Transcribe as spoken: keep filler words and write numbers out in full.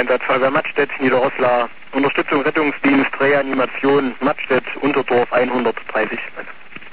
Einsatz, Feuerwehr Mattstedt, Niederoslar, Unterstützung Rettungsdienst, Reanimation, Mattstedt, Unterdorf, hundertdreißig.